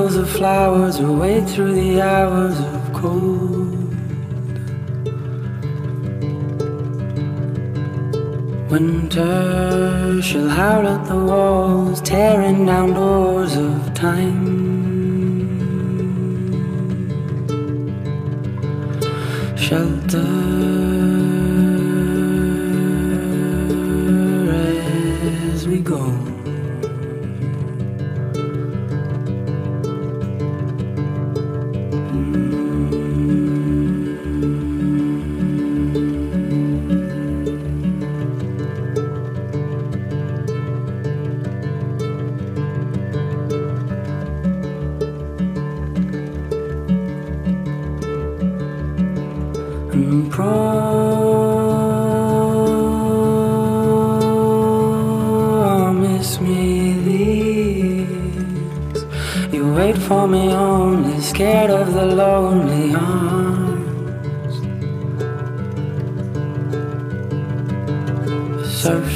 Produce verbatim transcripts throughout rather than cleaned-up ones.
bundles of flowers will wait through the hours of cold. Winter shall howl at the walls, tearing down doors of time. Shelter as we go. And promise me this, you wait for me only, scared of the lonely arms. The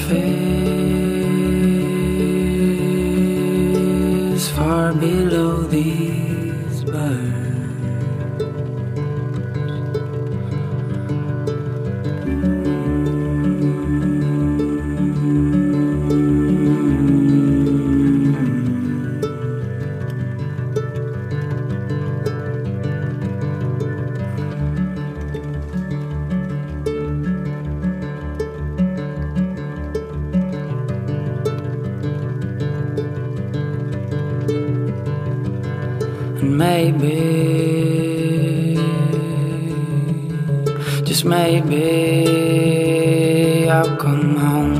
surface far below these birds. And maybe, just maybe, I'll come home.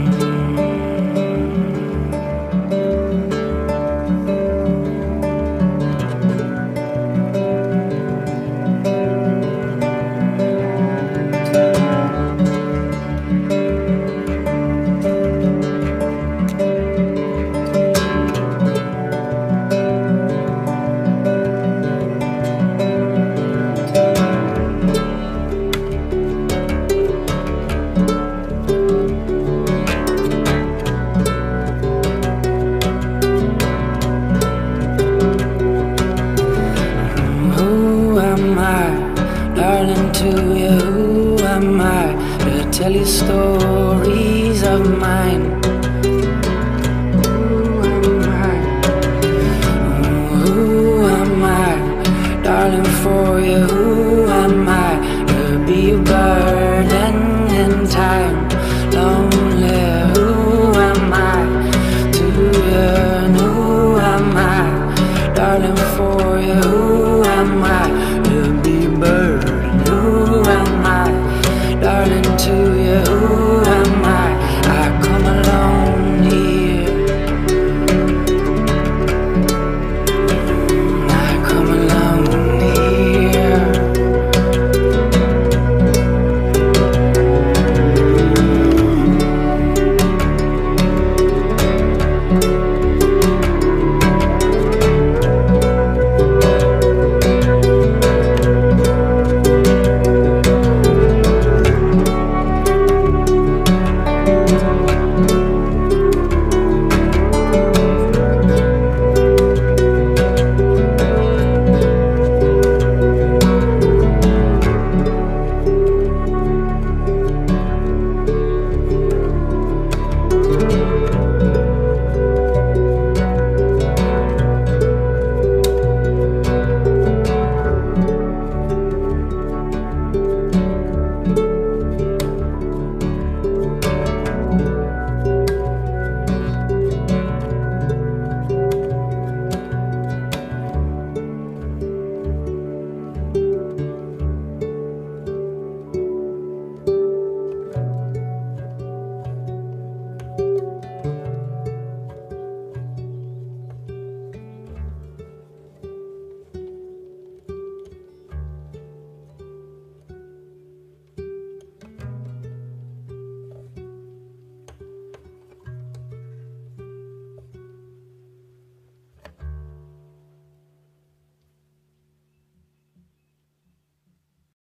Darling, to you, who am I to tell you stories of mine? Who am I? Who am I? Darling, for you, who am I to be a burden in time? Lonely, who am I to yearn? Who am I? Darling, for you, who am I?